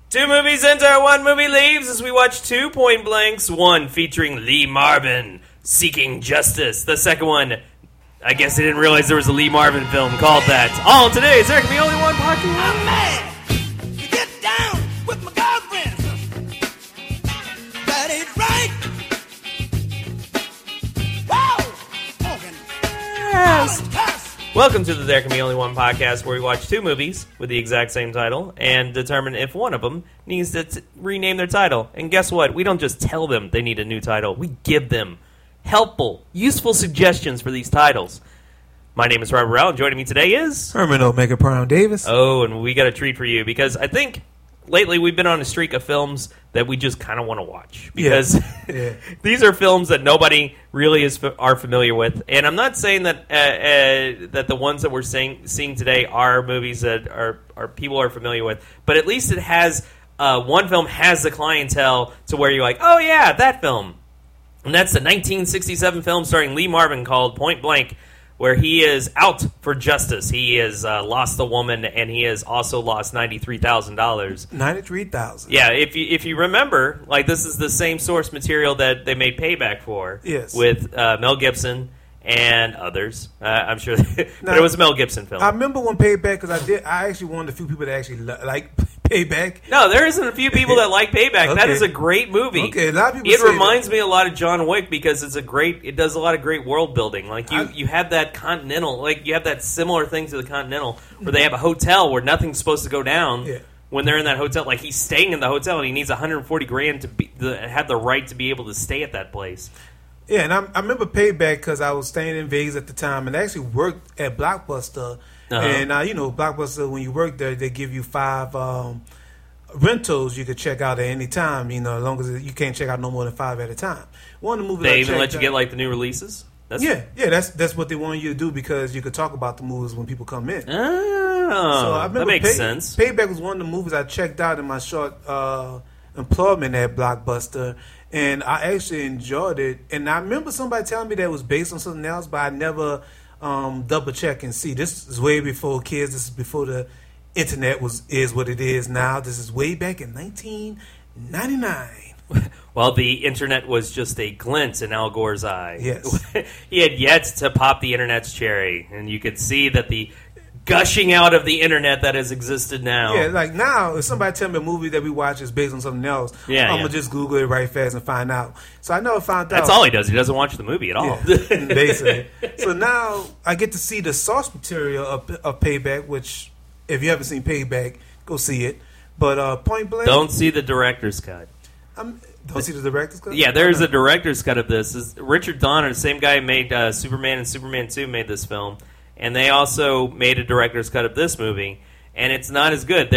Two movies enter, one movie leaves as we watch 2 point blanks. One featuring Lee Marvin, Seeking Justice. The second one, I guess I didn't realize there was a Lee Marvin film called that. All in today's There Can Be Only One podcast. I'm mad to get down with my girlfriend. That ain't right. Whoa! Morgan. Yes. Welcome to the There Can Be Only One podcast, where we watch 2 movies with the exact same title and determine if one of them needs to rename their title. And guess what? We don't just tell them they need a new title. We give them helpful, useful suggestions for these titles. My name is Robert Rowell, and joining me today is... Herman Omega Brown Davis. Oh, and we got a treat for you, because I think lately we've been on a streak of films that we just kind of want to watch. Because these are films that nobody really are familiar with. And I'm not saying that that the ones that we're seeing today are movies that are people are familiar with, but at least it has one film has the clientele to where you're like, oh yeah, that film. And that's the 1967 film starring Lee Marvin called Point Blank, where he is out for justice. He has lost a woman, and he has also lost $93,000. $93,000. Yeah, if you remember, like, this is the same source material that they made Payback for. Yes. With Mel Gibson and others. I'm sure, but it was a Mel Gibson film. I remember when Payback, because I actually one of the few people that actually like Payback. No, there isn't a few people that like Payback. Okay. That is a great movie. Okay, a lot of people It say reminds me a lot of John Wick because it does a lot of great world building. Like you have that Continental, like you have that similar thing to the Continental where they have a hotel where nothing's supposed to go down. Yeah. When they're in that hotel, like he's staying in the hotel and he needs $140,000 to have the right to be able to stay at that place. Yeah, and I remember Payback because I was staying in Vegas at the time and I actually worked at Blockbuster. And, Blockbuster, when you work there, they give you 5 rentals you could check out at any time, as long as you can't check out no more than 5 at a time. One of the movies they even let you get, like, the new releases? That's what they want you to do because you could talk about the movies when people come in. Oh, so I that makes sense. Payback was one of the movies I checked out in my short employment at Blockbuster, and I actually enjoyed it. And I remember somebody telling me that it was based on something else, but I never double check and see. This is way before kids. This is before the internet is what it is now. This is way back in 1999. Well, the internet was just a glint in Al Gore's eye. Yes. He had yet to pop the internet's cherry, and you could see that the gushing out of the internet that has existed now. Yeah, like now, if somebody tell me a movie that we watch is based on something else, I'm going to just Google it right fast and find out. So I never found out. That's all he does. He doesn't watch the movie at all. Yeah, basically. So now I get to see the source material of Payback, which, if you haven't seen Payback, go see it. But Point Blank... Don't see the director's cut. Don't see the director's cut? Yeah, there's a director's cut of this. Richard Donner, the same guy who made Superman and Superman 2, made this film. And they also made a director's cut of this movie. And it's not as good.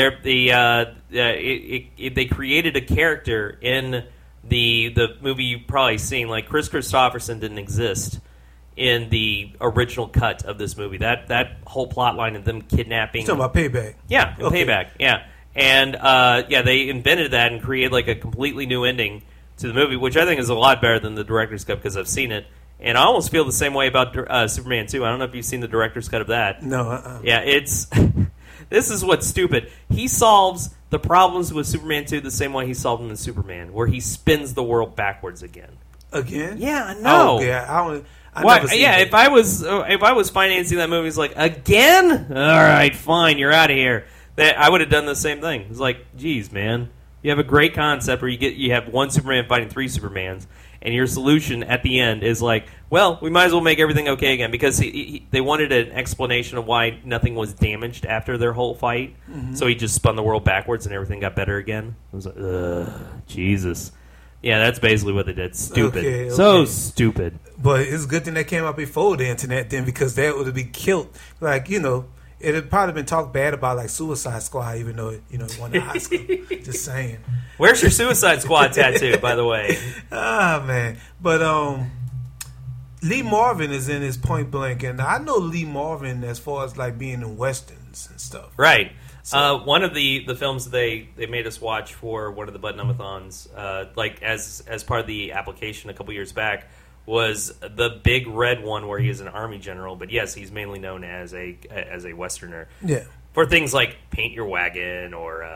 They created a character in the movie you've probably seen. Like, Chris Christopherson didn't exist in the original cut of this movie. That whole plot line of them kidnapping... You're talking about Payback? Yeah, Payback, yeah. And, they invented that and created, like, a completely new ending to the movie, which I think is a lot better than the director's cut because I've seen it. And I almost feel the same way about Superman 2. I don't know if you've seen the director's cut of that. No. Yeah, it's... This is what's stupid. He solves the problems with Superman 2 the same way he solved them in Superman, where he spins the world backwards again. Again? Yeah, I know. Oh, okay. I What? never seen Yeah, it. if I was financing that movie, it's like, again? All right, fine, you're out of here. I would have done the same thing. It's like, geez, man, you have a great concept where you have one Superman fighting 3 Supermans, and your solution at the end is like, well, we might as well make everything okay again, because they wanted an explanation of why nothing was damaged after their whole fight. Mm-hmm. So he just spun the world backwards and everything got better again. I was like, ugh, Jesus. Yeah, that's basically what they did. Stupid. Okay. So stupid. But it's a good thing that came out before the internet then, because that would have been killed. Like, it had probably been talked bad about, like Suicide Squad, even though it won the Oscar. Just saying. Where's your Suicide Squad tattoo, by the way? Man. But Lee Marvin is in his Point Blank, and I know Lee Marvin as far as like being in westerns and stuff. Right. So, one of the films they made us watch for one of the Bud Numathons, like as part of the application a couple years back, was the Big Red one where he is an army general. But yes, he's mainly known as a westerner. Yeah. For things like Paint Your Wagon or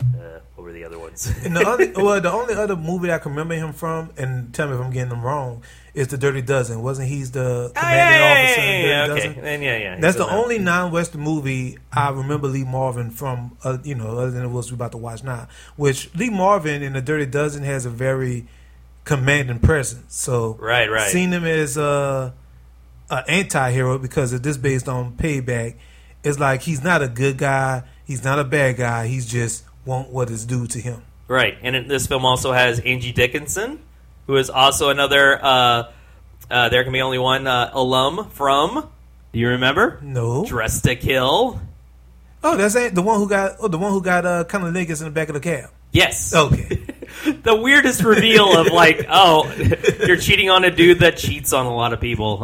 What were the other ones? And the only other movie I can remember him from, and tell me if I'm getting them wrong, is The Dirty Dozen. Wasn't he the commanding officer in Dirty Dozen? And yeah. That's the only non-Western movie I remember Lee Marvin from, other than the ones we're about to watch now. Which Lee Marvin in The Dirty Dozen has a very commanding presence. So right. Seeing him as an anti-hero, because of this based on Payback, it's like he's not a good guy, he's not a bad guy, he's just want what is due to him. Right, and this film also has Angie Dickinson, who is also another There Can Be Only One alum from, do you remember? No. Dressed to Kill. Oh, that's the one who got Conor Lingus in the back of the cab. Yes. Okay. The weirdest reveal of like, oh, you're cheating on a dude that cheats on a lot of people.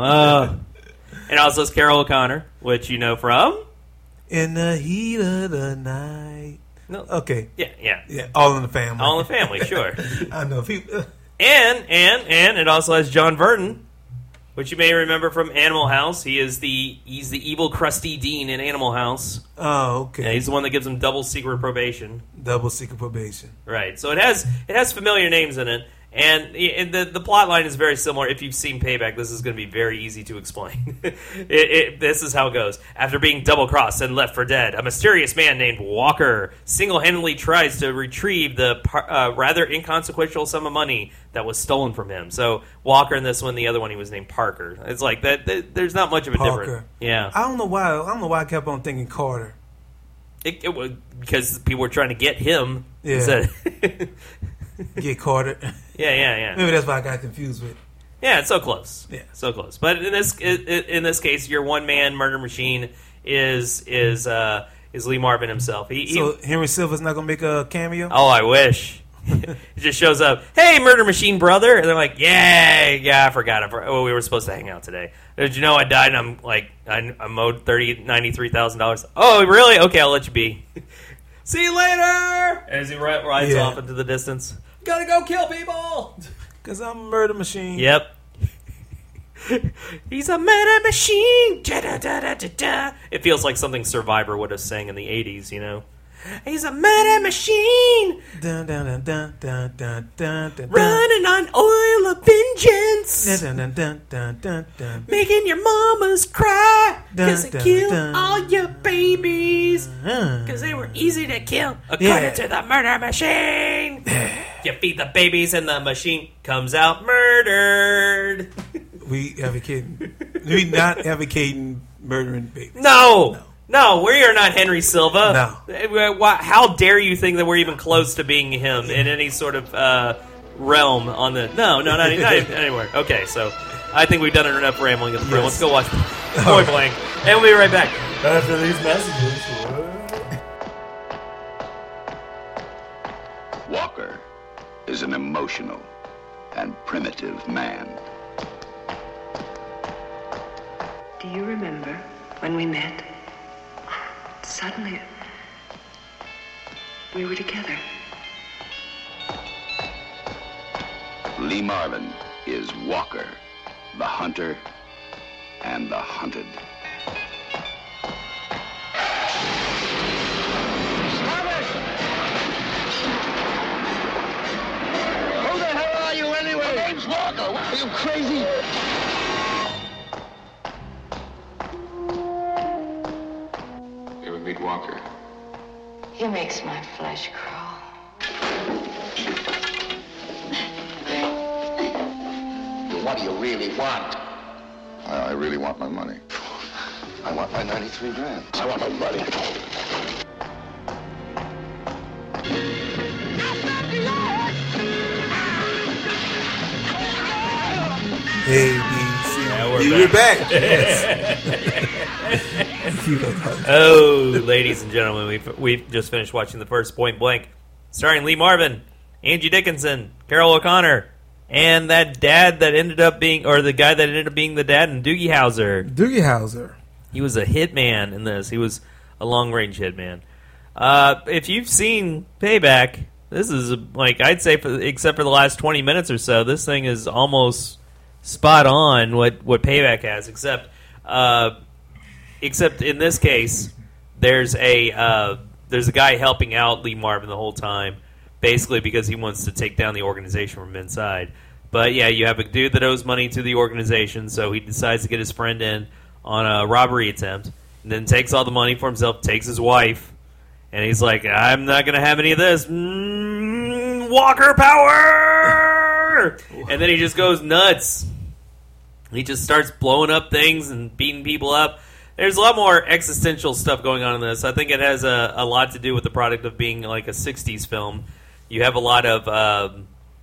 And also it's Carol O'Connor, which you know from In the Heat of the Night. No. Okay. Yeah. All in the Family. All in the Family, sure. I know people. And it also has John Burton, which you may remember from Animal House. He's the evil crusty dean in Animal House. Oh, okay. Yeah, he's the one that gives him double secret probation. Double secret probation. Right. So it has familiar names in it. And the plot line is very similar. If you've seen Payback, this is going to be very easy to explain. This is how it goes. After being double-crossed and left for dead, a mysterious man named Walker single-handedly tries to retrieve the rather inconsequential sum of money that was stolen from him. So Walker in this one, the other one, he was named Parker. It's like that. There's not much of a difference. Yeah. I don't know why I kept on thinking Carter. It was because people were trying to get him. Yeah. Instead. Get Carter. Yeah. Maybe that's why I got confused with. Yeah, it's so close. Yeah, so close. But in this case, your one man murder machine is Lee Marvin himself. So Henry Silva's not gonna make a cameo? Oh, I wish. He just shows up. Hey, murder machine brother, and they're like, yeah, I forgot. Oh, we were supposed to hang out today. Did you know I died? And I'm like, I owed $93,000. Oh, really? Okay, I'll let you be. See you later. As he rides off into the distance. Gotta go kill people! Because I'm a murder machine. Yep. He's a murder machine! Da-da-da-da-da-da. It feels like something Survivor would have sang in the 80s, you know? He's a murder machine! Dun, dun, dun, dun, dun, dun, dun, dun, running on oil of vengeance! Dun, dun, dun, dun, dun, dun. Making your mamas cry! Because Dun, they dun, killed dun. all your babies! Because they were easy to kill, according to the murder machine! You feed the babies and the machine comes out murdered! We not advocating murdering babies. No, we are not Henry Silva. No. How dare you think that we're even close to being him in any sort of realm on the... No, not anywhere. Okay, so I think we've done enough rambling at the front. Let's go watch Point Blank. And we'll be right back after these messages. Walker is an emotional and primitive man. Do you remember when we met? Suddenly, we were together. Lee Marvin is Walker, the hunter and the hunted. Who the hell are you anyway? My name's Walker. Are you crazy? You ever meet Walker? He makes my flesh crawl. What do you really want? I really want my money. I want my 93 grand. I want my money. We're back. Oh, ladies and gentlemen, we've just finished watching the first Point Blank, starring Lee Marvin, Angie Dickinson, Carol O'Connor, and that dad that ended up being, or the guy that ended up being the dad, and Doogie Howser. He was a hitman in this. He was a long-range hitman. If you've seen Payback, this is like, I'd say, except for the last 20 minutes or so, this thing is almost spot on what Payback has, except in this case, there's a there's a guy helping out Lee Marvin the whole time, basically because he wants to take down the organization from inside. But yeah, you have a dude that owes money to the organization, so he decides to get his friend in on a robbery attempt, and then takes all the money for himself, takes his wife, and he's like, I'm not going to have any of this. Walker power! And then he just goes nuts. He just starts blowing up things and beating people up. There's a lot more existential stuff going on in this. I think it has a lot to do with the product of being like a 60s film. You have a lot of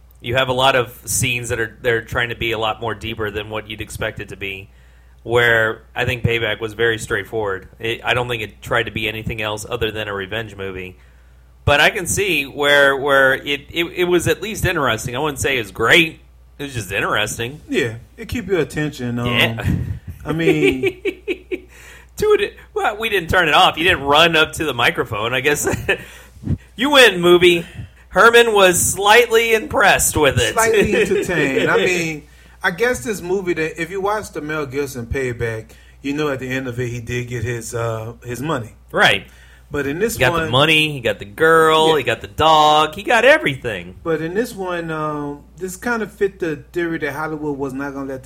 scenes that are trying to be a lot more deeper than what you'd expect it to be. Where I think Payback was very straightforward. I don't think it tried to be anything else other than a revenge movie. But I can see where it was at least interesting. I wouldn't say it was great. It was just interesting. Yeah, it keep your attention. Yeah. I mean... Well, we didn't turn it off. You didn't run up to the microphone. I guess you win, movie. Herman was slightly impressed with it. Slightly entertained. I mean, I guess this movie, that if you watch the Mel Gibson Payback, you know at the end of it he did get his money. Right. But in this he got one... the money, he got the girl, Yeah. he got the dog, he got everything. But in this one, this kind of fit the theory that Hollywood was not going to let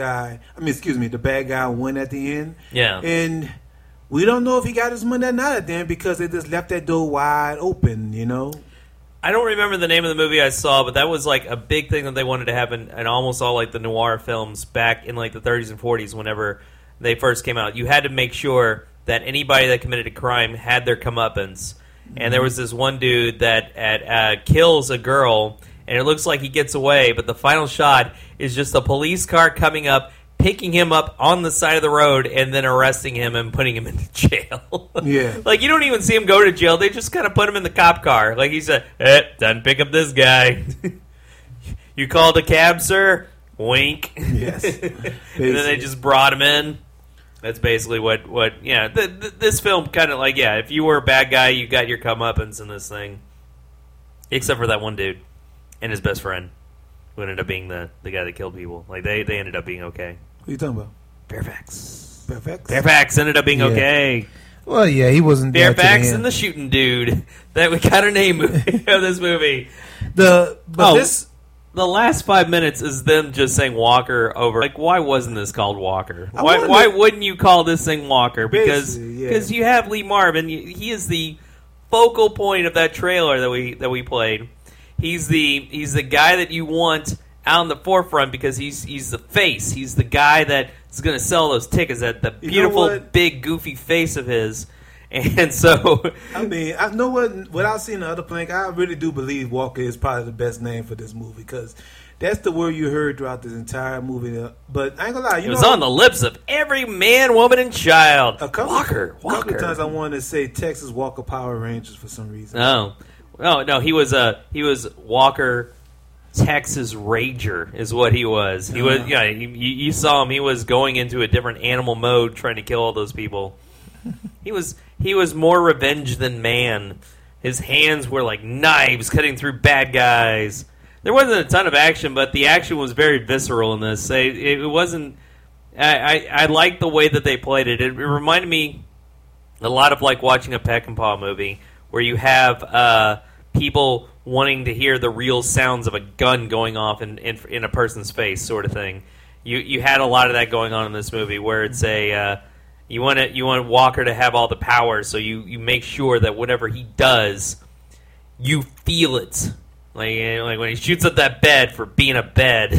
the bad guy win at the end. Yeah. And we don't know if he got his money or not at the end because they just left that door wide open, you know? I don't remember the name of the movie I saw, but that was like a big thing that they wanted to have in almost all like the noir films back in like the 30s and 40s whenever they first came out. You had to make sure that anybody that committed a crime had their comeuppance. And there was this one dude that kills a girl, and it looks like he gets away, but the final shot is just a police car coming up, picking him up on the side of the road, and then arresting him and putting him into jail. Yeah. Like, you don't even see him go to jail. They just kind of put him in the cop car. Like, he said, time to pick up this guy. You called a cab, sir? Wink. Yes. And then they just brought him in. That's basically what this film kind of like, if you were a bad guy, you got your comeuppance in this thing. Except for that one dude and his best friend, who ended up being the guy that killed people. Like, they ended up being okay. What are you talking about? Fairfax ended up being okay. Well, yeah, he wasn't there Fairfax to the and the shooting dude. That we got a name of this movie. The last 5 minutes is them just saying Walker over. Like, why wasn't this called Walker? Why wouldn't you call this thing Walker? Because you have Lee Marvin. He is the focal point of that trailer that we played. He's the guy that you want out in the forefront because he's the face. He's the guy that's going to sell those tickets. That the beautiful big goofy face of his. And so, I mean, I know what. Without seeing the other plank, I really do believe Walker is probably the best name for this movie because that's the word you heard throughout this entire movie. But I ain't gonna lie, it was on the lips of every man, woman, and child. Walker. A couple of times I wanted to say Texas Walker Power Rangers for some reason. No, he was Walker Texas Ranger is what he was. He was you saw him. He was going into a different animal mode, trying to kill all those people. He was more revenge than man. His hands were like knives cutting through bad guys. There wasn't a ton of action, but the action was very visceral in this. It wasn't. I liked the way that they played it. It reminded me a lot of like watching a Peckinpah movie, where you have people wanting to hear the real sounds of a gun going off in a person's face, sort of thing. You had a lot of that going on in this movie, where it's you want Walker to have all the power, so you make sure that whatever he does, you feel it. Like when he shoots up that bed for being a bed,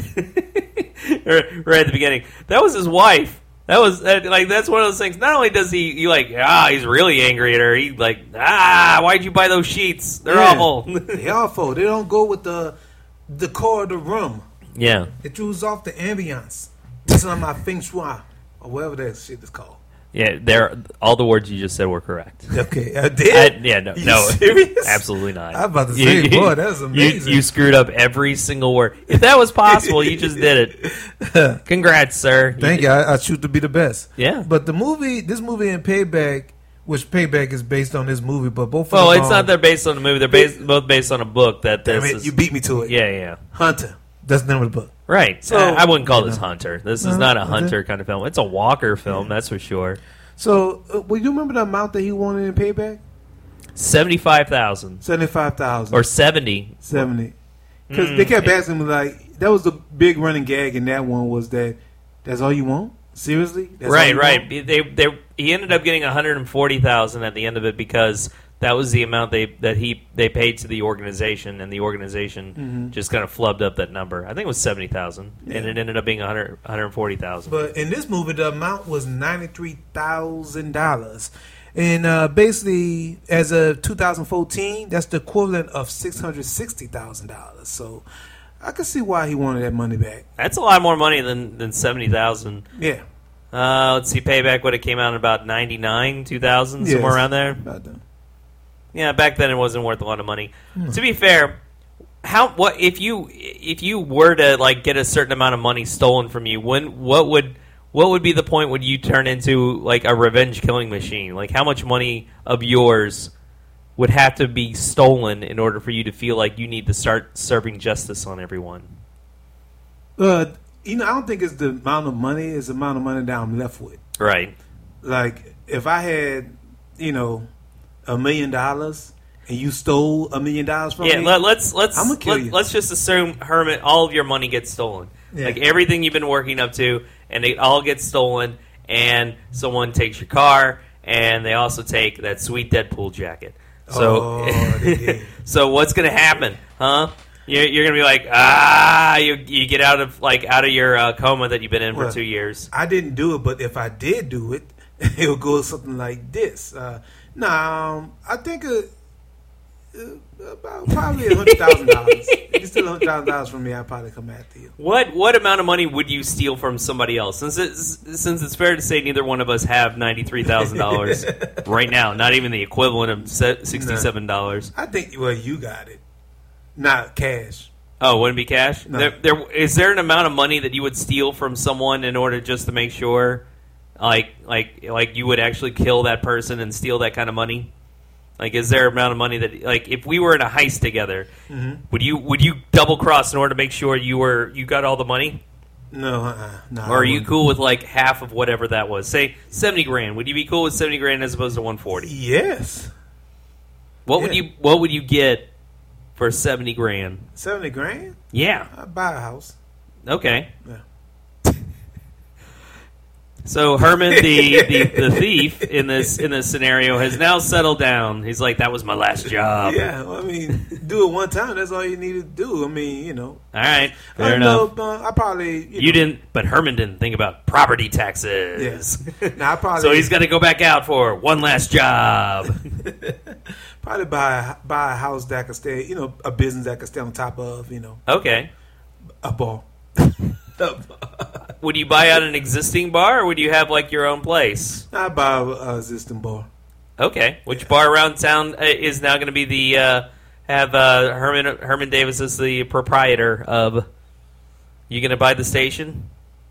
right at the beginning. That was his wife. That's one of those things. Not only does he he's really angry at her. He why'd you buy those sheets? They're awful. They're awful. They don't go with the decor of the room. Yeah, it throws off the ambiance. This is my feng shui or whatever that shit is called. Yeah, all the words you just said were correct. Okay, I did. No, serious? Absolutely not. I'm about to say, boy, that's amazing. You screwed up every single word. If that was possible, you just did it. Congrats, sir. Thank you. I choose to be the best. Yeah, but this movie and Payback, which Payback is based on this movie, but both. Well, it's not. They're based on the movie. They're both based on a book. You beat me to it. Yeah. Hunter. That's the name of the book. Right. So I wouldn't call this Hunter. This is not a Hunter kind of film. It's a Walker film, that's for sure. So, well, you remember the amount that he wanted in Payback? $75,000 $75,000 or 70. 70. Because they kept asking me, like, that was the big running gag in that one was that that's all you want? Seriously? That's all you Right. want? He ended up getting $140,000 at the end of it because that was the amount they paid to the organization, and the organization just kind of flubbed up that number. I think it was $70,000, and it ended up being $140,000. But in this movie, the amount was $93,000. And basically, as of 2014, that's the equivalent of $660,000. So I can see why he wanted that money back. That's a lot more money than $70,000. Yeah. Let's see, Payback would have came out in about 99, 2000, somewhere around there. About that. Yeah, back then it wasn't worth a lot of money. To be fair, what if you were to like get a certain amount of money stolen from you? What would be the point when you turn into like a revenge killing machine? Like how much money of yours would have to be stolen in order for you to feel like you need to start serving justice on everyone? I don't think it's the amount of money; it's the amount of money that I'm left with. Right. Like if I had, $1 million and you stole $1 million from me, let's I'm gonna kill you. Let's just assume, Herman, all of your money gets stolen. Yeah. Like everything you've been working up to, and it all gets stolen, and someone takes your car, and they also take that sweet Deadpool jacket. So, so what's gonna happen, huh? You're gonna be like, you get out of your coma that you've been in for 2 years. I didn't do it, but if I did do it, it would go something like this. I think about probably $100,000. If you steal $100,000 from me, I'd probably come after you. What amount of money would you steal from somebody else? Since it's fair to say neither one of us have $93,000 right now, not even the equivalent of $67. I think you got it, not cash. Oh, wouldn't it be cash? No. Is there an amount of money that you would steal from someone in order just to make sure, like you would actually kill that person and steal that kind of money? Like, is there an amount of money that, like, if we were in a heist together, would you double cross in order to make sure you got all the money? No, no. Or are you cool with like half of whatever that was? Say $70,000. Would you be cool with $70,000 as opposed to $140,000? Yes. What would you get for $70,000? $70,000? Yeah. I'd buy a house. Okay. Yeah. So Herman, the thief in this scenario, has now settled down. He's like, that was my last job. Yeah, well, I mean, do it one time. That's all you need to do. I mean, All right, fair enough. I probably you didn't, but Herman didn't think about property taxes. Yeah. Now I probably so he's got to go back out for one last job. Probably buy a house that I could stay. A business that I could stay on top of. Okay. A bar. Would you buy out an existing bar, or would you have like your own place? I buy an existing bar. Okay. Which bar around town is now going to be the Herman Davis as the proprietor of? You going to buy the station?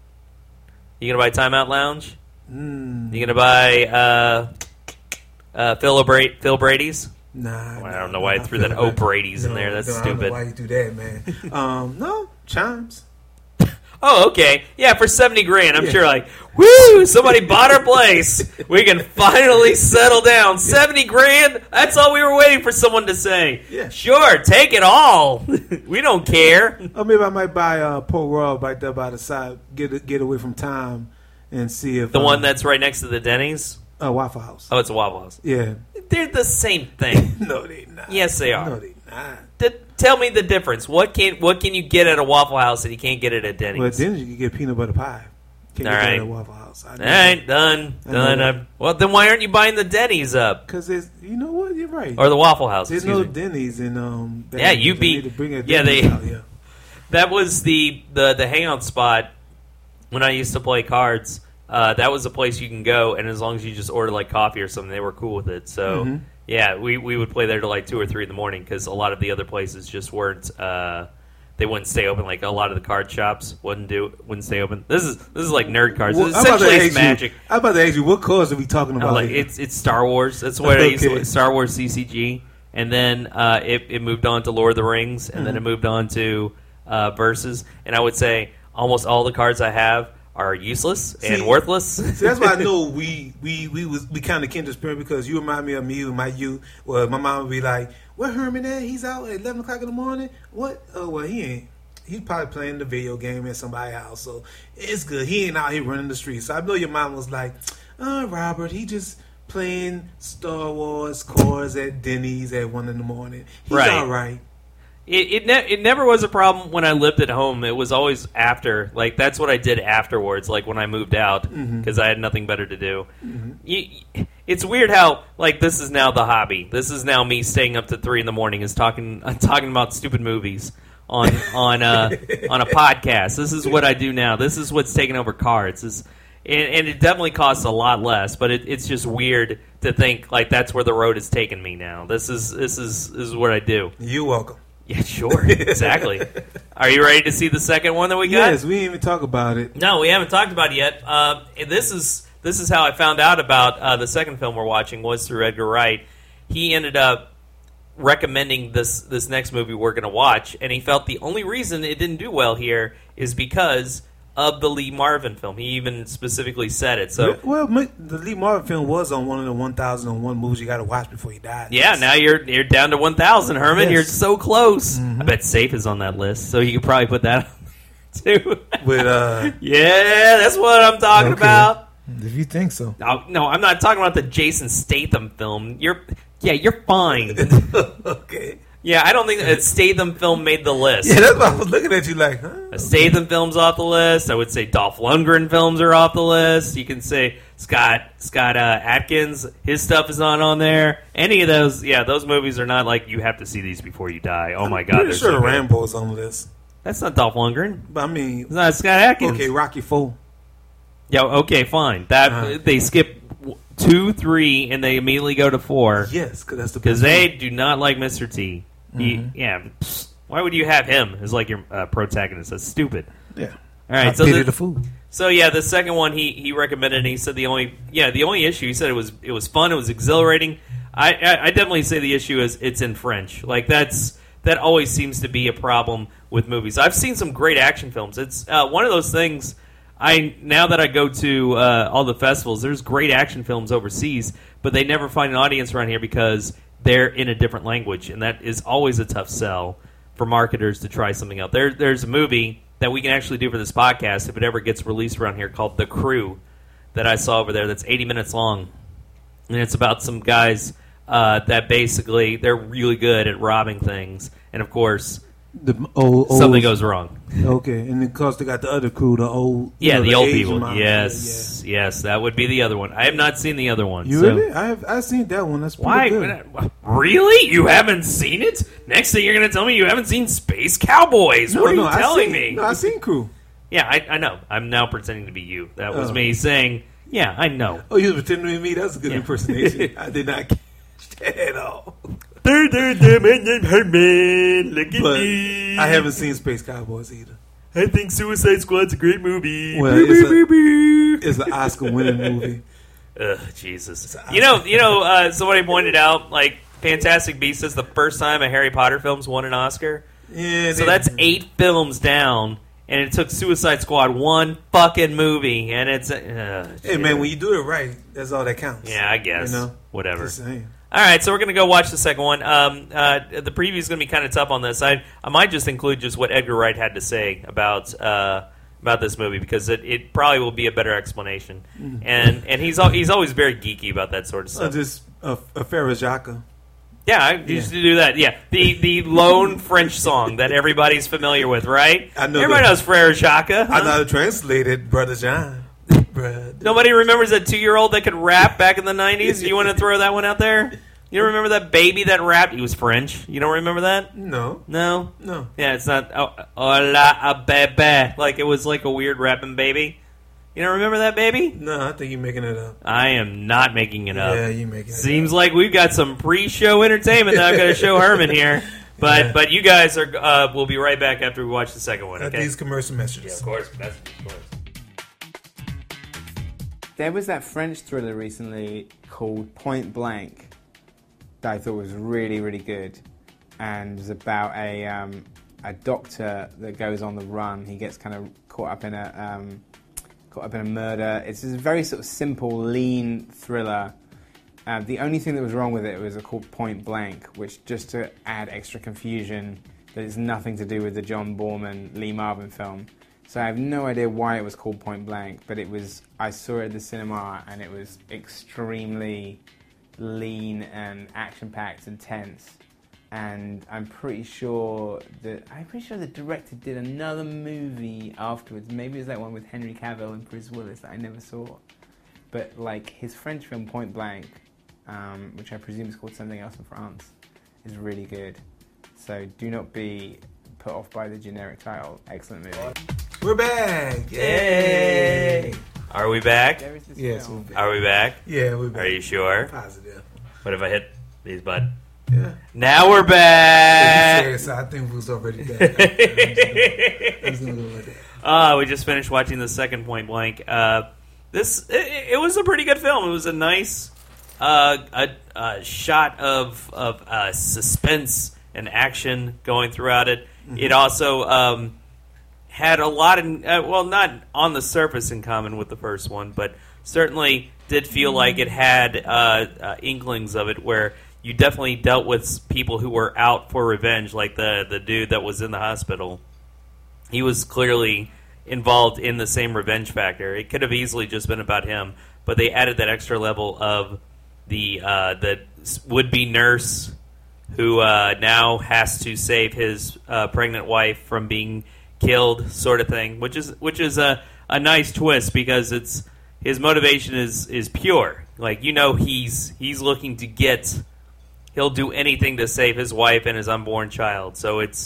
You going to buy Timeout Lounge? You going to buy Phil Brady's? Nah. Well, I don't know why I threw that O'Brady's in there. That's I stupid. don't know why you do that, man. No, Chimes. Oh, okay. Yeah, for $70,000, I'm sure like, woo, somebody bought our place. We can finally settle down. $70,000? That's all we were waiting for someone to say. Yeah. Sure, take it all. We don't care. Or maybe I might buy Port Royal right there by the side, get away from time, and see if... The one that's right next to the Denny's? Waffle House. Oh, it's a Waffle House. Yeah. They're the same thing. No, they not. Yes, they are. No, they not. Tell me the difference. What can you get at a Waffle House that you can't get it at Denny's? Well, at Denny's you can get peanut butter pie. Can't All get right. that at Waffle House. All right, done. Well, then why aren't you buying the Denny's up? Because you know what? You're right. Or the Waffle House, There's excuse no me. Denny's in Yeah, you They beat- need to bring a yeah, Denny's they- out here. That was the hangout spot when I used to play cards. That was a place you can go, and as long as you just order like coffee or something, they were cool with it. So yeah, we would play there till like 2 or 3 in the morning because a lot of the other places just weren't. They wouldn't stay open. Like a lot of the card shops wouldn't stay open. This is like nerd cards. Well, This is essentially it's Magic. I'm about to ask you, what cards are we talking about? Like here? it's Star Wars. That's what I used to Okay. Star Wars CCG, and then it moved on to Lord of the Rings, and then it moved on to Versus. And I would say almost all the cards I have are useless and worthless. See, that's why I know we kind of kindred spirit, because you remind me of me with my youth. Well, my mom would be like, "Where Herman at? He's out at 11 o'clock in the morning. What? Oh, well, he ain't. He's probably playing the video game at somebody's house, so it's good. He ain't out here running the streets." So I know your mom was like, Robert, he just playing Star Wars cars at Denny's at 1 in the morning. He's all right. It never was a problem when I lived at home. It was always after. Like, that's what I did afterwards, like when I moved out, because I had nothing better to do. It's weird how, like, this is now the hobby. This is now me staying up to 3 in the morning is talking about stupid movies on a podcast. This is what I do now. This is what's taking over cards. And it definitely costs a lot less, but it's just weird to think, like, that's where the road is taking me now. This is what I do. You're welcome. Yeah, sure. Exactly. Are you ready to see the second one that we got? Yes, we didn't even talk about it. No, we haven't talked about it yet. This is how I found out about the second film we're watching was through Edgar Wright. He ended up recommending this next movie we're going to watch, and he felt the only reason it didn't do well here is because of the Lee Marvin film. He even specifically said it. So, well, the Lee Marvin film was on one of the 1001 movies you got to watch before you die. Yeah, now you're down to 1,000, Herman. Yes. You're so close. I bet Safe is on that list, so you could probably put that on too. With yeah, that's what I'm talking about. If you think so. No, I'm not talking about the Jason Statham film. You're fine. Okay. Yeah, I don't think a Statham film made the list. Yeah, that's why I was looking at you like, huh? A Statham film's off the list. I would say Dolph Lundgren films are off the list. You can say Scott Adkins, his stuff is not on there. Any of those, those movies are not like you have to see these before you die. Oh my God, I'm pretty sure Rambo's on the list. That's not Dolph Lundgren. But I mean, it's not Scott Adkins. Okay, Rocky IV. Yeah, okay, fine. That they skip 2, 3, and they immediately go to 4. Yes, because they do not like Mr. T. Why would you have him as like your protagonist? That's stupid. Yeah. All right. The food. So yeah, the second one he recommended, and he said the only issue, he said it was fun, it was exhilarating. I definitely say the issue is it's in French. Like that always seems to be a problem with movies. I've seen some great action films. It's one of those things. Now that I go to all the festivals, there's great action films overseas, but they never find an audience around here because they're in a different language, and that is always a tough sell for marketers to try something out. There's a movie that we can actually do for this podcast if it ever gets released around here called The Crew that I saw over there that's 80 minutes long, and it's about some guys that basically they're really good at robbing things, and of course something goes wrong. Okay, and of course they got the other crew, the old the old people. Mom. Yes, that would be the other one. I have not seen the other one. Really? I've seen that one. That's pretty good. Really? You haven't seen it? Next thing you're going to tell me you haven't seen Space Cowboys. What are you telling me? No, I've seen Crew. Yeah, I know. I'm now pretending to be you. That was me saying, yeah, I know. Oh, you were pretending to be me? That was a good impersonation. I did not catch that at all. But I haven't seen Space Cowboys either. I think Suicide Squad's a great movie. Well, it's an Oscar-winning movie. Ugh, Jesus. You know, somebody pointed out, like, Fantastic Beasts is the first time a Harry Potter film's won an Oscar. Yeah. So that's 8 films down, and it took Suicide Squad one fucking movie, and it's... hey, man, when you do it right, that's all that counts. Yeah, I guess. You know? Whatever. Just saying. All right, so we're going to go watch the second one. The preview is going to be kind of tough on this. I might just include just what Edgar Wright had to say about this movie because it probably will be a better explanation. And he's always very geeky about that sort of stuff. Just a Farajaka. Yeah, I used to do that. Yeah, the lone French song that everybody's familiar with, right? Everybody knows Frere Jacques. Huh? I know how to translate it, Brother John. Nobody remembers that 2-year-old that could rap back in the 90s? You want to throw that one out there? You don't remember that baby that rapped? He was French. You don't remember that? No. No? No. Yeah, it's not hola a bebe. Like it was like a weird rapping baby. You don't remember that baby? No, I think you're making it up. I am not making it up. Yeah, you're making it up. Seems like we've got some pre-show entertainment that I'm going to show Herman here. But you guys are. We'll be right back after we watch the second one. Okay? These commercial messages. Yeah, of course. Of course. There was that French thriller recently called Point Blank that I thought was really, really good, and it was about a doctor that goes on the run. He gets kind of caught up in caught up in a murder. It's a very sort of simple, lean thriller. The only thing that was wrong with it was called Point Blank, which just to add extra confusion, that it's nothing to do with the John Borman, Lee Marvin film. So I have no idea why it was called Point Blank, but I saw it at the cinema and it was extremely lean and action-packed and tense. And I'm pretty sure the director did another movie afterwards. Maybe it was that one with Henry Cavill and Bruce Willis that I never saw. But like his French film Point Blank, which I presume is called something else in France, is really good. So do not be put off by the generic title. Excellent movie. We're back! Yay! Are we back? There is this Yes, film. we're back. Are we back? Yeah, we're back. Are you sure? Positive. What if I hit these buttons? Yeah. Now we're back! Serious, I think we was already back. I was gonna go with that. We just finished watching the second Point Blank. It was a pretty good film. It was a nice shot of suspense and action going throughout it. Mm-hmm. It also had a lot in not on the surface in common with the first one, but certainly did feel like it had inklings of it where you definitely dealt with people who were out for revenge, like the dude that was in the hospital. He was clearly involved in the same revenge factor. It could have easily just been about him, but they added that extra level of the would-be nurse who now has to save his pregnant wife from being killed, sort of thing, which is a nice twist because it's his motivation is pure. Like, you know, he's looking to get. He'll do anything to save his wife and his unborn child. So to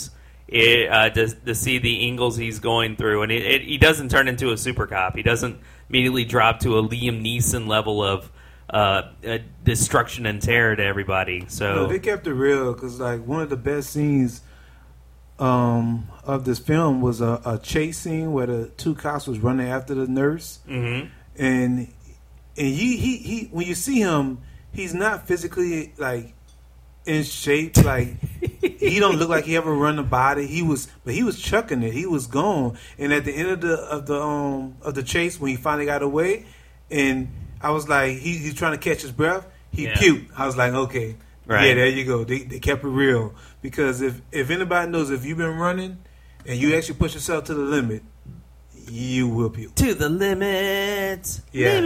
see the Ingalls he's going through, and he doesn't turn into a super cop. He doesn't immediately drop to a Liam Neeson level of destruction and terror to everybody. So No, they kept it real because like one of the best scenes of this film was a chase scene where the two cops was running after the nurse, mm-hmm. and he when you see him, he's not physically like in shape. Like he don't look like he ever run a body. He was chucking it. He was gone. And at the end of the chase, when he finally got away, and I was like, he's trying to catch his breath. He puked. I was like, okay, right. Yeah, there you go. They kept it real because if anybody knows if you've been running and you actually push yourself to the limit, you will puke. To the limit. Yeah.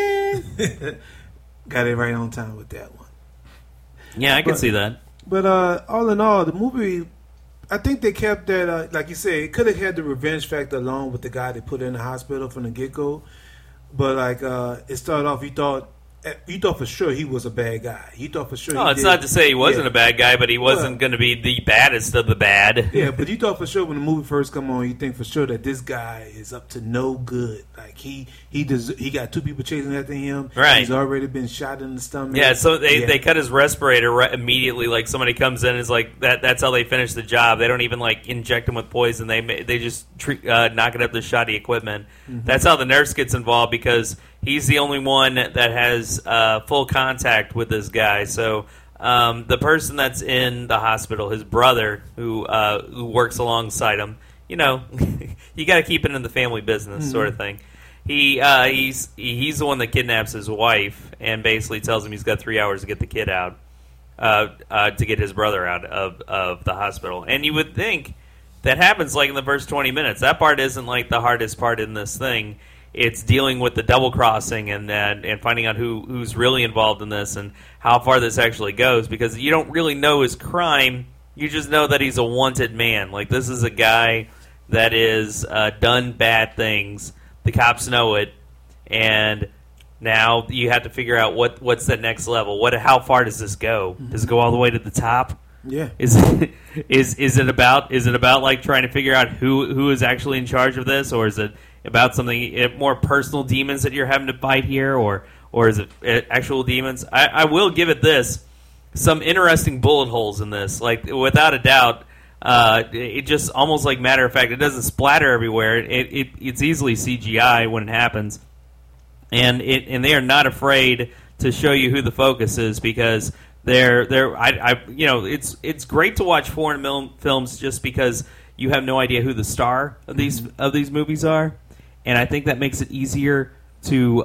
Limit. Got it right on time with that one. Yeah, I can see that. But all in all, the movie, I think they kept that, like you said, it could have had the revenge factor along with the guy they put in the hospital from the get-go. But, like, it started off, you thought for sure he was a bad guy. You thought for sure it's not to say he wasn't a bad guy, but he wasn't going to be the baddest of the bad. Yeah, but you thought for sure when the movie first come on, you think for sure that this guy is up to no good. Like he got two people chasing after him. Right. He's already been shot in the stomach. Yeah, so they cut his respirator right immediately. Like somebody comes in and is like that's how they finish the job. They don't even like inject him with poison. They just knock it up the shoddy equipment. Mm-hmm. That's how the nurse gets involved because he's the only one that has full contact with this guy. So the person that's in the hospital, his brother, who works alongside him, you know, you got to keep it in the family business, sort of thing. He's the one that kidnaps his wife and basically tells him he's got 3 hours to get the kid out, to get his brother out of the hospital. And you would think that happens like in the first 20 minutes. That part isn't like the hardest part in this thing. It's dealing with the double crossing and finding out who's really involved in this and how far this actually goes, because you don't really know his crime. You just know that he's a wanted man. Like, this is a guy that is done bad things. The cops know it, and now you have to figure out what's that next level. How far does this go? Does it go all the way to the top? Yeah. Is it about like trying to figure out who is actually in charge of this, or is it about something more personal demons that you're having to fight here, or is it actual demons? I will give it this: some interesting bullet holes in this. Like, without a doubt, it just almost like matter of fact, it doesn't splatter everywhere. It's easily CGI when it happens, and they are not afraid to show you who the focus is, because it's great to watch foreign films just because you have no idea who the star of these movies are. and I think that makes it easier to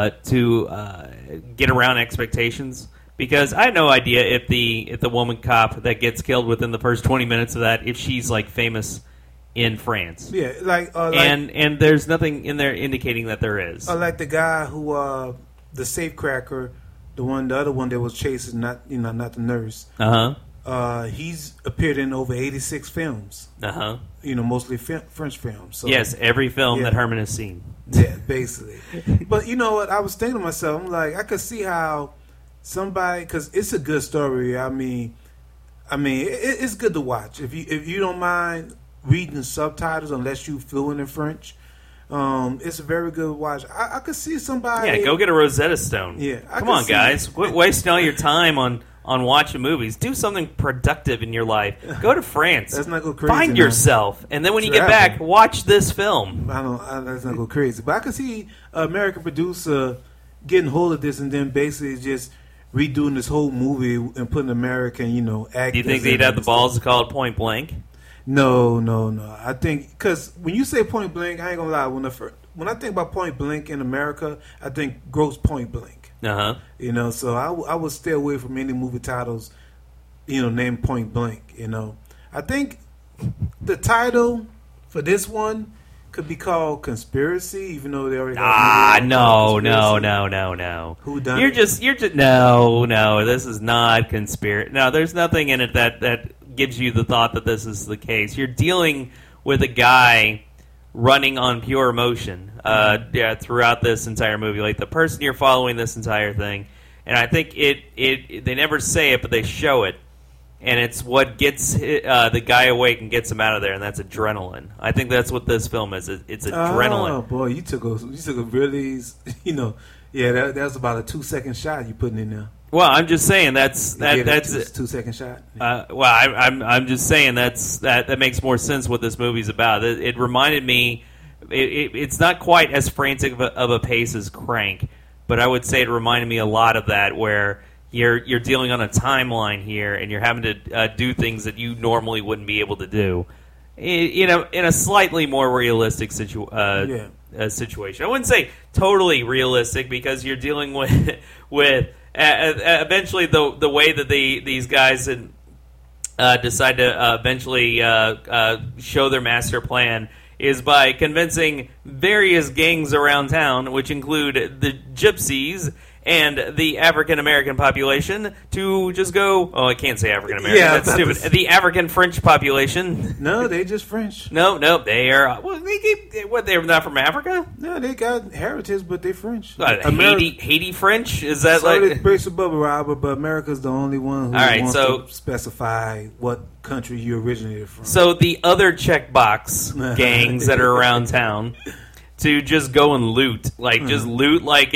get around expectations. Because I had no idea if the woman cop that gets killed within the first 20 minutes of that, if she's like famous in France. Yeah, and there's nothing in there indicating that there is. Like the guy who the safecracker, the other one that was chasing, not the nurse. He's appeared in over 86 films. Mostly French films. So, yes, every film that Herman has seen. Yeah, basically. But you know what? I was thinking to myself, I'm like, I could see how somebody, because it's a good story. I mean, it's good to watch if you don't mind reading subtitles, unless you fluent in French. It's a very good watch. I could see somebody. Yeah, go get a Rosetta Stone. Yeah, come on, guys, quit wasting all your time on watching movies. Do something productive in your life. Go to France. Let's not go crazy. Find yourself, and then when you get back, watch this film. Let's not go crazy. But I could see an American producer getting hold of this and then basically just redoing this whole movie and putting American, actors. Do you think they'd have the balls to call it Point Blank? No. I think because when you say Point Blank, I ain't gonna lie. When I think about Point Blank in America, I think Gross Point Blank. So I would stay away from any movie titles, named Point Blank. I think the title for this one could be called Conspiracy, even though they already got no. Who done You're it? just no. This is not conspiracy. No, there's nothing in it that gives you the thought that this is the case. You're dealing with a guy running on pure emotion throughout this entire movie. Like the person you're following this entire thing, and I think it they never say it, but they show it. And it's what gets the guy awake and gets him out of there, and that's adrenaline. I think that's what this film is. It's adrenaline. Oh boy, you took a really, that was about a 2-second shot you putting in there. Well, I'm just saying that's a 2-second shot. I'm just saying that makes more sense what this movie's about. It reminded me. It's not quite as frantic of a pace as Crank, but I would say it reminded me a lot of that, where you're dealing on a timeline here, and you're having to do things that you normally wouldn't be able to do, in a slightly more realistic situation. I wouldn't say totally realistic, because you're dealing with eventually the way that these guys decide to eventually show their master plan is by convincing various gangs around town, which include the gypsies and the African-American population, to just go... Oh, I can't say African-American. Yeah, that's stupid. The African-French population. No, they just French. No, they are... Well, they're not from Africa? No, they got heritage, but they French. Haiti French? Is that Sorry to brace above, Robert, but America's the only one who wants to specify what country you originated from. So the other checkbox gangs that are around town... to just go and loot, just loot like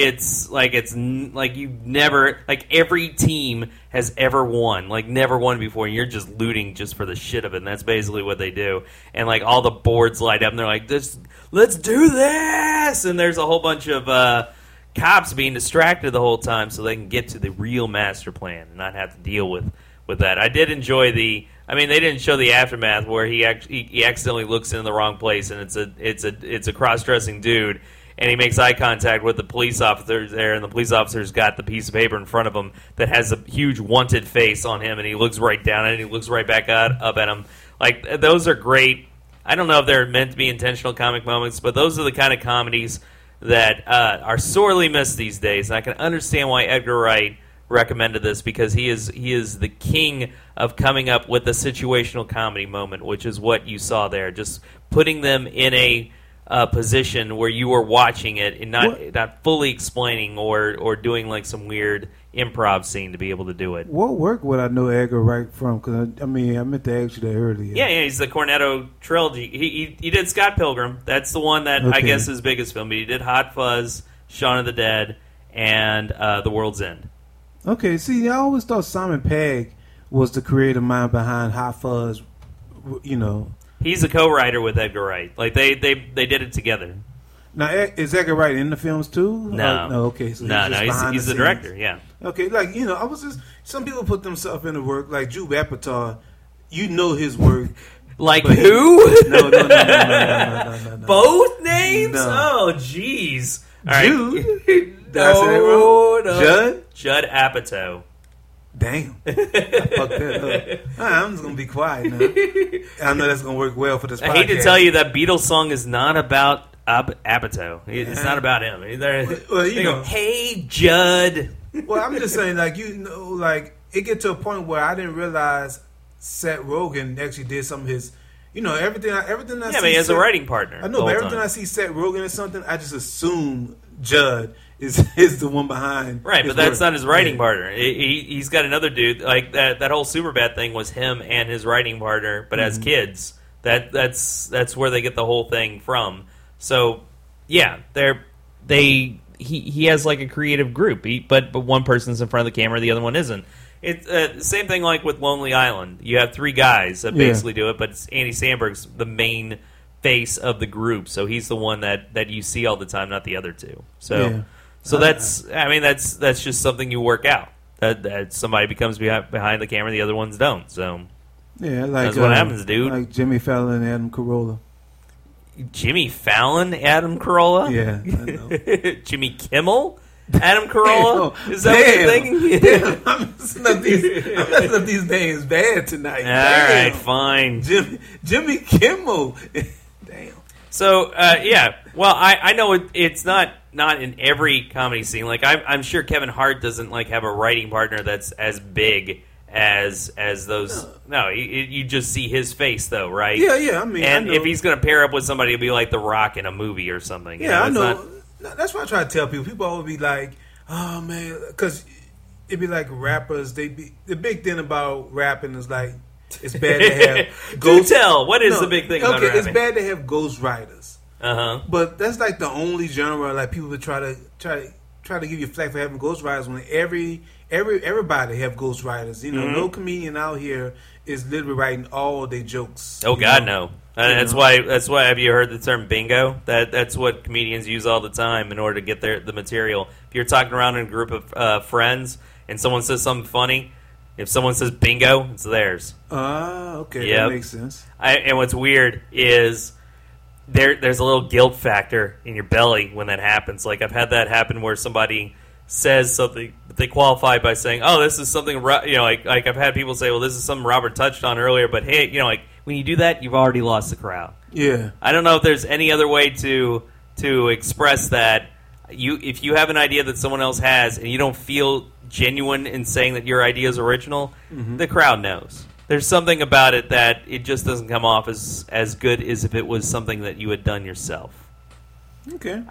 you've never, every team has ever won, never won before, and you're just looting just for the shit of it, and that's basically what they do. And all the boards light up, and they're like, let's do this! And there's a whole bunch of cops being distracted the whole time so they can get to the real master plan and not have to deal with that. I did enjoy they didn't show the aftermath where he accidentally looks in the wrong place, and it's a cross-dressing dude, and he makes eye contact with the police officer there, and the police officer's got the piece of paper in front of him that has a huge wanted face on him, and he looks right down at it, and he looks right back up at him. Those are great. I don't know if they're meant to be intentional comic moments, but those are the kind of comedies that are sorely missed these days, and I can understand why Edgar Wright recommended this, because he is the king of coming up with a situational comedy moment, which is what you saw there. Just putting them in a position where you were watching it and not fully explaining or doing some weird improv scene to be able to do it. What work would I know Edgar Wright from? Because I meant to ask you that earlier. Yeah, he's the Cornetto trilogy. He did Scott Pilgrim. That's the one that I guess is his biggest film. But he did Hot Fuzz, Shaun of the Dead, and The World's End. Okay, see, I always thought Simon Pegg was the creative mind behind Hot Fuzz. He's a co-writer with Edgar Wright. They did it together. Now, is Edgar Wright in the films too? No. Okay. So he's the director. Yeah. Okay, I was just, some people put themselves into work, like Jude Apatow. You know his work. Like who? No. Both names? No. Oh, jeez. All right. Jude? Did I say that wrong? No. Judd Apatow. Damn. I fucked that up. All right, I'm just going to be quiet now. I know that's going to work well for this podcast. I hate to tell you that Beatles song is not about Apatow. It's not about him. Well, you know. Go, hey, Judd. Well, I'm just saying, like, it get to a point where I didn't realize Seth Rogen actually did some of his, everything I see. Yeah, but he has a writing partner. I know, but everything I see Seth Rogen or something, I just assume Judd is the one behind. Right, but that's not his writing partner. He's got another dude. Like, that whole Superbad thing was him and his writing partner, but as kids. That's where they get the whole thing from. So, yeah, he has like a creative group, but one person's in front of the camera, the other one isn't. It's same thing like with Lonely Island. You have three guys that basically do it, but Andy Samberg's the main face of the group, so he's the one that you see all the time, not the other two. So that's just something you work out. That somebody becomes behind the camera, the other ones don't. So yeah, like that's what happens, dude. Like Jimmy Fallon and Adam Carolla. Jimmy Fallon, Adam Carolla? Yeah, I know. Jimmy Kimmel, Adam Carolla? Damn. Is that what you're thinking? Damn. I'm messing up these names bad tonight. All right, fine. Jimmy Kimmel. Damn. So, well, I know it's not in every comedy scene. Like, I'm sure Kevin Hart doesn't, like, have a writing partner that's as big as those. No, you just see his face though, right? Yeah. I mean, and if he's going to pair up with somebody, it'll be like The Rock in a movie or something. Yeah, I know. That's what I try to tell people. People always be like, "Oh man," because it'd be like rappers. The big thing about rapping is like it's bad to have ghost. Do tell. What is the big thing about rapping? It's bad to have ghost writers. But that's like the only genre like people would try to give you flack for having ghost writers when everybody have ghost writers. No comedian out here is literally writing all their jokes. Oh God, no. That's why. Have you heard the term bingo? That's what comedians use all the time in order to get the material. If you're talking around in a group of friends and someone says something funny, if someone says bingo, it's theirs. Okay, yep. That makes sense. And what's weird is there's a little guilt factor in your belly when that happens. Like I've had that happen where somebody says something, but they qualify by saying, "Oh, this is something," like I've had people say, "Well, this is something Robert touched on earlier," but hey, like when you do that, you've already lost the crowd. Yeah, I don't know if there's any other way to express that. If you have an idea that someone else has and you don't feel genuine in saying that your idea is original, the crowd knows. There's something about it that it just doesn't come off as good as if it was something that you had done yourself. Okay,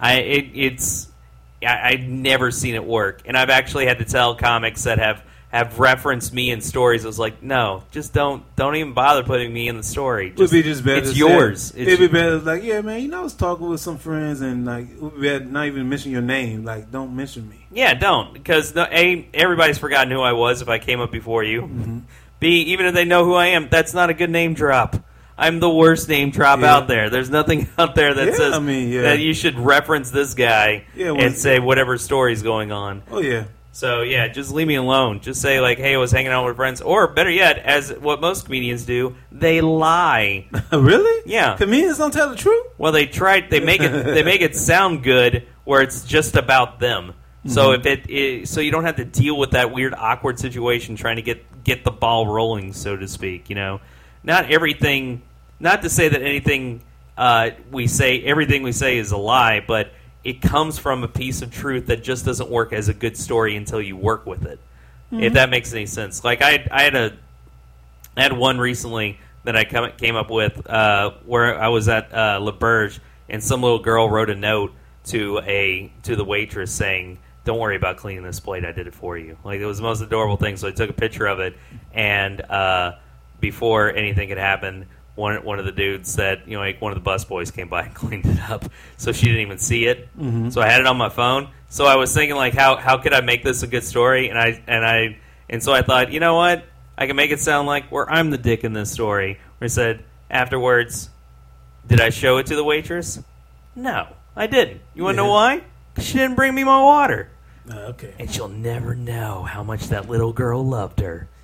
I've never seen it work, and I've actually had to tell comics that have referenced me in stories. I was like, no, just don't even bother putting me in the story. It would be just better. It's yours. It'd be better. Like, yeah, man, I was talking with some friends, and like, it would be better not even mention your name. Like, don't mention me. Yeah, don't, because A, everybody's forgotten who I was if I came up before you. Mm-hmm. B, even if they know who I am, that's not a good name drop. I'm the worst name drop out there. There's nothing out there that says that you should reference this guy and say whatever story's going on. Oh, yeah. So, yeah, just leave me alone. Just say, like, hey, I was hanging out with friends. Or, better yet, as what most comedians do, they lie. Really? Yeah. Comedians don't tell the truth? Well, they make it sound good where it's just about them. So so you don't have to deal with that weird, awkward situation trying to get the ball rolling, so to speak. Not everything. Not to say that everything we say is a lie, but it comes from a piece of truth that just doesn't work as a good story until you work with it. If that makes any sense. Like I had one recently that I came up with where I was at Le Berge, and some little girl wrote a note to the waitress saying, "Don't worry about cleaning this plate. I did it for you." Like, it was the most adorable thing. So I took a picture of it, and before anything had happened, one of the dudes that one of the busboys came by and cleaned it up, so she didn't even see it. So I had it on my phone. So I was thinking, like, how could I make this a good story? And so I thought, you know what? I can make it sound like where I'm the dick in this story. Where I said afterwards, did I show it to the waitress? No, I didn't. You want to know why? 'Cause she didn't bring me my water. Okay. And she'll never know how much that little girl loved her.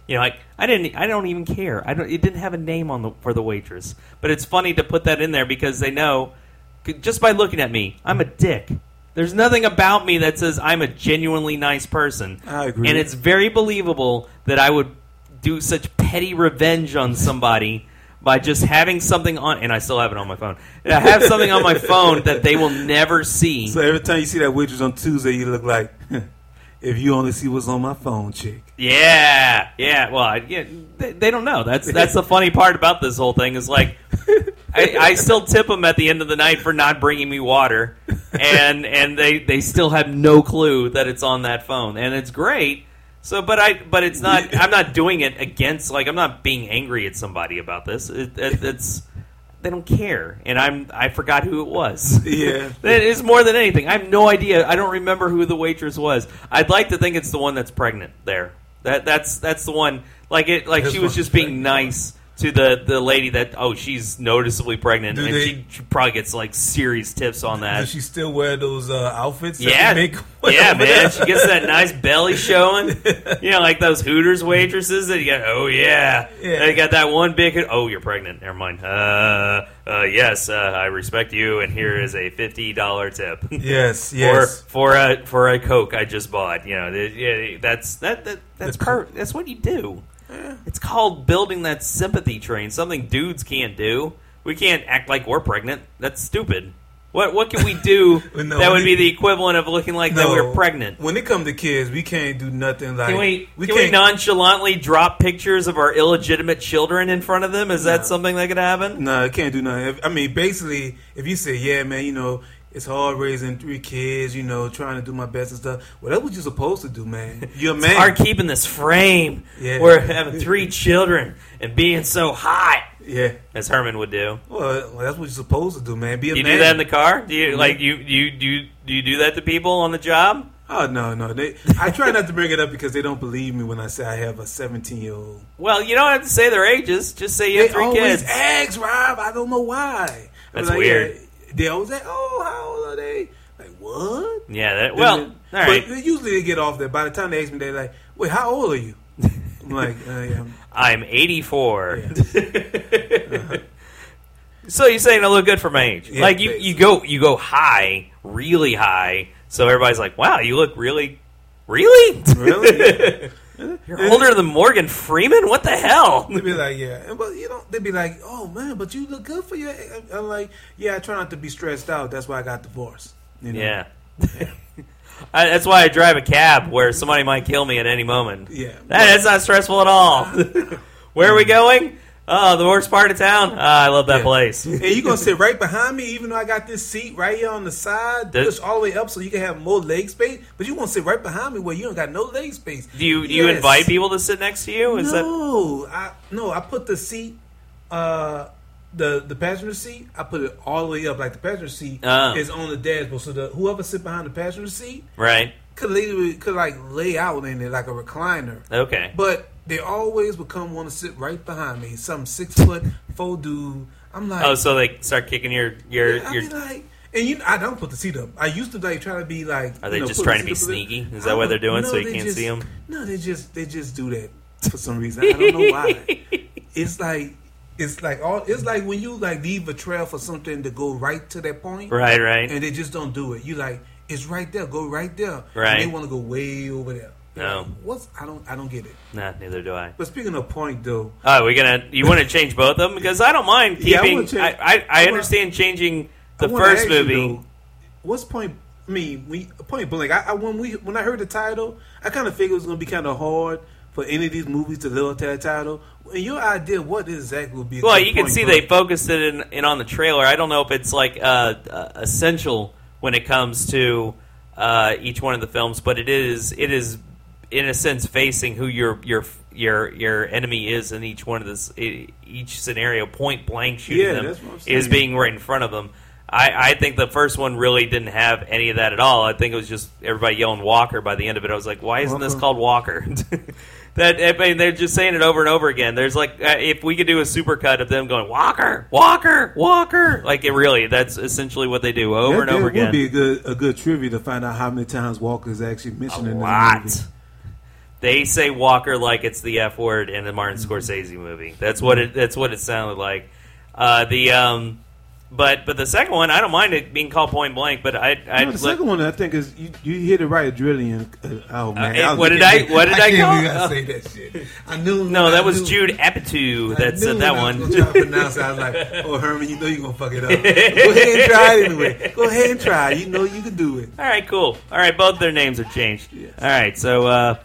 You know, like I don't even care. It didn't have a name for the waitress, but it's funny to put that in there because they know just by looking at me, I'm a dick. There's nothing about me that says I'm a genuinely nice person. I agree. And it's very believable that I would do such petty revenge on somebody by just having something on, and I still have it on my phone. I have something on my phone that they will never see. So every time you see that waitress on Tuesday, you look like, if you only see what's on my phone, chick. Yeah. Well, they don't know. That's the funny part about this whole thing is like, I still tip them at the end of the night for not bringing me water, and they still have no clue that it's on that phone, and it's great. So, but it's not. I'm not doing it against. Like, I'm not being angry at somebody about this. It's they don't care, and I forgot who it was. Yeah, it's more than anything. I have no idea. I don't remember who the waitress was. I'd like to think it's the one that's pregnant. There, that's the one. Like she was just being nice to the lady that she's noticeably pregnant, she probably gets like serious tips on that. Does she still wear those outfits? Yeah, man. She gets that nice belly showing. You know, like those Hooters waitresses that you got. Oh yeah. They got that one big. Oh, you're pregnant. Never mind. Yes, I respect you, and here is a $50 tip. Yes. For a Coke I just bought. You know, that's what you do. It's called building that sympathy train. Something dudes can't do. We can't act like we're pregnant. That's stupid. What can we do that would be the equivalent of looking like that we're pregnant? When it comes to kids, we can't do nothing like... Can we nonchalantly drop pictures of our illegitimate children in front of them? Is that something that could happen? No, it can't do nothing. I mean, basically, if you say, yeah, man, you know... It's hard raising 3 kids, you know, trying to do my best and stuff. Well, that's what you're supposed to do, man. You're a man. It's hard keeping this frame. Yeah. We're having 3 children and being so hot. Yeah. As Herman would do. Well, that's what you're supposed to do, man. Be a man. You do that in the car? Do you do you do that to people on the job? Oh, no. I try not to bring it up because they don't believe me when I say I have a 17-year-old. Well, you don't have to say their ages. Just say you have 3 kids. They always ask, Rob. I don't know why. That's weird. Yeah. They always say, "Oh, how old are they?" Like, what? Yeah. All right. But usually they get off there. By the time they ask me, they're like, "Wait, how old are you?" I'm like, "I'm 84." Yeah. So you're saying I look good for my age? Yeah, like you go high, really high. So everybody's like, "Wow, you look really." Yeah. You're older than Morgan Freeman? What the hell? They'd be like, yeah. But, you know, they'd be like, oh, man, but you look good for your... I'm like, yeah, I try not to be stressed out. That's why I got divorced. You know? Yeah. That's why I drive a cab where somebody might kill me at any moment. Yeah. That's not stressful at all. Where are we going? Oh, the worst part of town? I love that place. And you're going to sit right behind me, even though I got this seat right here on the side, push all the way up so you can have more leg space. But you want to sit right behind me where you don't got no leg space. Do you invite people to sit next to you? I put the seat, the passenger seat, I put it all the way up. Like the passenger seat is on the dashboard. So whoever sit behind the passenger seat could lay out in it like a recliner. Okay. But they always would want to sit right behind me. Some 6'4" dude. I'm like, oh, so they start kicking your. Like, and I don't put the seat up. I used to like try to be like. Are they just trying to be sneaky? Is that what they're doing so you can't see them? No, they just do that for some reason. I don't know why. It's like when you like leave a trail for something to go right to that point. Right. And they just don't do it. You like, it's right there. Go right there. Right. And they want to go way over there. No. I don't get it. Nah, neither do I. But speaking of point, though. Oh, you want to change both of them? Because I don't mind keeping... I understand changing the first movie. You, though, what's point... I mean, Point Blank. When I heard the title, I kind of figured it was going to be kind of hard for any of these movies to live up to that title. And your idea, what exactly would be... Well, you can see they focused it in on the trailer. I don't know if it's like essential when it comes to each one of the films, but it is in a sense facing who your enemy is in each one of each scenario. Point blank shooting them is being right in front of them. I think the first one really didn't have any of that at all. I think it was just everybody yelling Walker by the end of it. I was like, why isn't this called Walker? They're just saying it over and over again. There's like, if we could do a supercut of them going Walker, Walker, Walker, like that's essentially what they do over and over again. It would be a good trivia to find out how many times Walker is actually mentioned in the movie. They say Walker like it's the F word in the Martin Scorsese movie. That's what it sounded like. But the second one, I don't mind it being called Point Blank. But the second one, I think, is you hit it right, Drillian. Oh man, what did I call? I say that shit. I knew. No, that was Jude Apatow that said that one. I was trying to pronounce it. I was like, "Oh, Herman, you know you're gonna fuck it up. Go ahead and try it anyway. Go ahead and try. You know you can do it." All right, cool. All right, both their names are changed. Yes. All right, so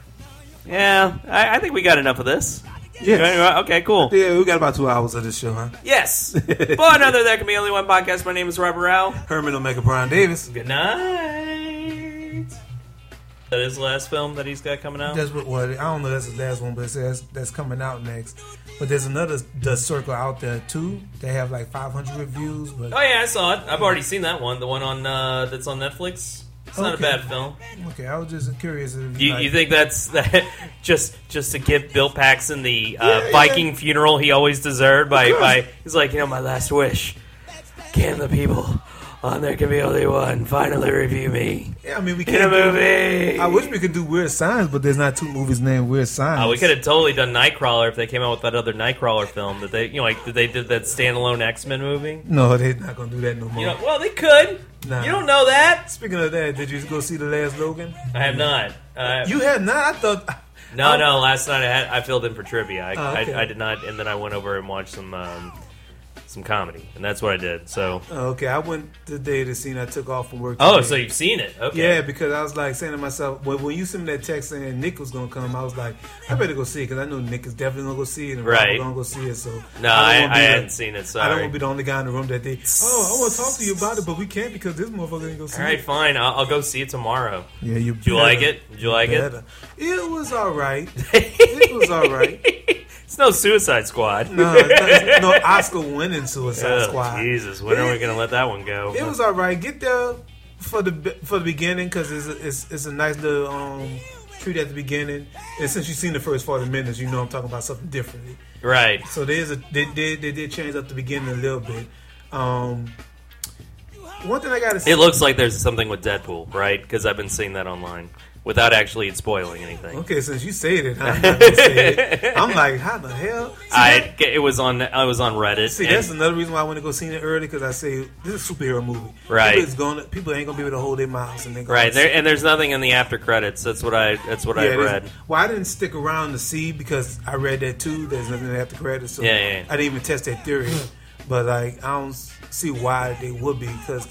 I think we got enough of this. Yes. Okay, cool. Yeah, we got about 2 hours of this show, huh? Yes. For another There Can Be Only One podcast, my name is Robert Rao. Herman Omega Brian Davis. Good night. That is the last film that he's got coming out? That's what I don't know. That's his last one, but it says that's coming out next. But there's another The Circle out there too. They have like 500 reviews. But Oh yeah, I saw it. I've already seen that one. The one on that's on Netflix. It's not a bad film. Okay, I was just curious. If You think that's just to give Bill Paxton the Viking funeral he always deserved by he's like, my last wish. Can the people on There Can Be Only One finally review me? Yeah, I mean we In a can't movie. I wish we could do Weird Science, but there's not 2 movies named Weird Science. We could have totally done Nightcrawler if they came out with that other Nightcrawler film that they they did that standalone X-Men movie. No, they're not gonna do that no more. Well, they could. Nah. You don't know that. Speaking of that, did you go see The Last Logan? I have not. You have not? I thought. No. Last night I filled in for trivia. Okay. I did not, and then I went over and watched some comedy, and that's what I did. So. Okay, I went today to see, and I took off from work. Oh, today. so you've seen it? Okay. Yeah, because I was like saying to myself, when you sent me that text saying Nick was gonna come, I was like, I better go see it because I know Nick is definitely gonna go see it, and Right. Rob's gonna go see it. So No, I hadn't seen it. Sorry. I don't want to be the only guy in the room that day. Oh, I want to talk to you about it, but we can't because this motherfucker ain't gonna see All right, it. fine. I'll go see it tomorrow. Yeah, you. Did you like it? Did you like it? It was all right. It was all right. It's no Suicide Squad. No, it's no Oscar-winning Suicide Oh, Squad. Jesus, when are we gonna let that one go? It was all right. Get there for the beginning because it's a nice little treat at the beginning. And since you've seen the first 40 minutes, you know I'm talking about something differently. Right. So they did change up the beginning a little bit. One thing I gotta say, It looks like there's something with Deadpool, right? Because I've been seeing that online without actually spoiling anything. okay, since you said it, I'm not gonna say it. I'm like, how the hell? See, I was on Reddit. See, and- that's another reason why I want to go see it early because I say this is a superhero movie. Right. People ain't gonna be able to hold their mouths and they right. There's nothing in the after credits. That's what I read. Well, I didn't stick around to see because I read that too. There's nothing after credits, so Yeah. I didn't even test that theory. But like, I don't see why they would be because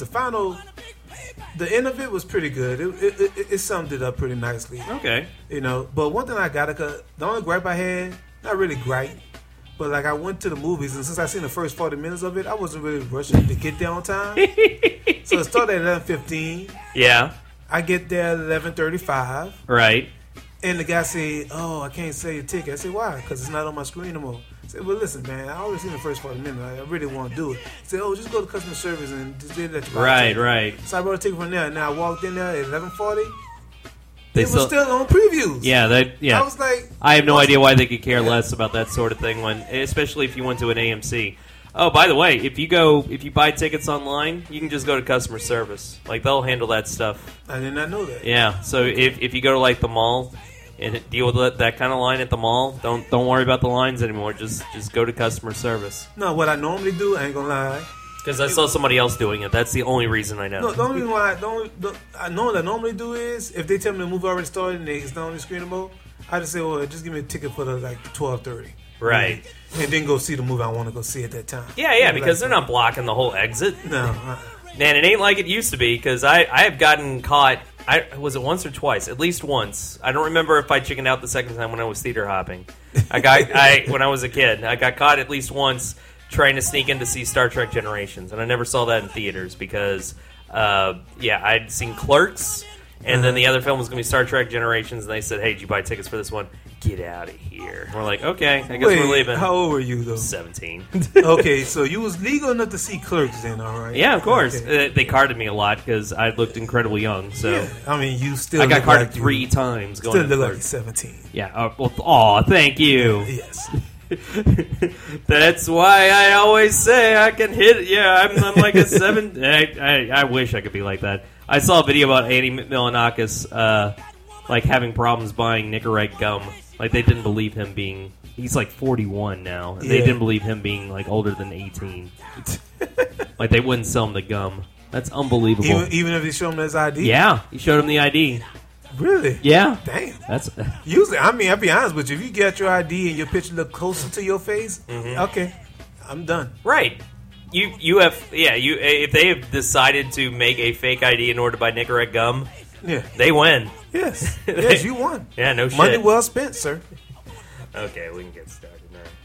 the end of it was pretty good. It summed it up pretty nicely. Okay. But one thing I got, the only gripe I had, not really gripe, but like I went to the movies and since I seen the first 40 minutes of it, I wasn't really rushing to get there on time. So it started at 11:15. Yeah. I get there at 11:35. Right. And the guy said, "Oh, I can't sell your ticket." I said, "Why?" Because it's not on my screen no more. I said, "Well, listen, man, I already seen the first 40 minutes. I really want to do it." He said, "Oh, just go to customer service and just did that." Right. So I brought a ticket from there. Now I walked in there at 11:40. They It was still on previews. Yeah. I was like, I have no idea why they could care less about that sort of thing especially if you went to an AMC. Oh, by the way, if you buy tickets online, you can just go to customer service. Like they'll handle that stuff. I did not know that. Yeah. So if you go to like the mall and deal with that kind of line at the mall, don't worry about the lines anymore. Just go to customer service. No, what I normally do, I ain't gonna lie. Because I saw somebody else doing it. That's the only reason I know. No, the only reason why I know what I normally do is if they tell me the movie already started and it's not on the screen anymore, I just say, well, just give me a ticket for the 12:30. Right. And then go see the movie I want to go see at that time. Yeah, because they're not blocking the whole exit. No. Man, it ain't like it used to be, because I have gotten caught, was it once or twice? At least once. I don't remember if I chickened out the second time when I was theater hopping. When I was a kid, I got caught at least once trying to sneak in to see Star Trek Generations, and I never saw that in theaters because, I'd seen Clerks, and then the other film was going to be Star Trek Generations, and they said, hey, did you buy tickets for this one? Get out of here. We're like, okay, I guess we're leaving. How old were you, though? 17. Okay, so you was legal enough to see Clerks then, all right? Yeah, of course. Okay. They carded me a lot because I looked incredibly young. So Yeah. I mean, you still I got look carded like 3 times going Still to look like Clerks. you're 17. Yeah. Thank you. Yes. That's why I always say I can hit it. Yeah, I'm like a 7. I wish I could be like that. I saw a video about Andy Milonakis like having problems buying Nicorette gum. Like they didn't believe him being. He's like 41 now. And They didn't believe him being like older than 18. Like they wouldn't sell him the gum. That's unbelievable. Even if he showed him his ID. Yeah, he showed him the ID. Really? Yeah. Damn. That's Usually, I mean, I'll be honest with you. If you get your ID and your picture look closer to your face, okay, I'm done. right. You have if they have decided to make a fake ID in order to buy Nicorette gum, Yeah. they win. Yes. Yes, you won. Yeah, no shit. Money well spent, sir. Okay, we can get started now.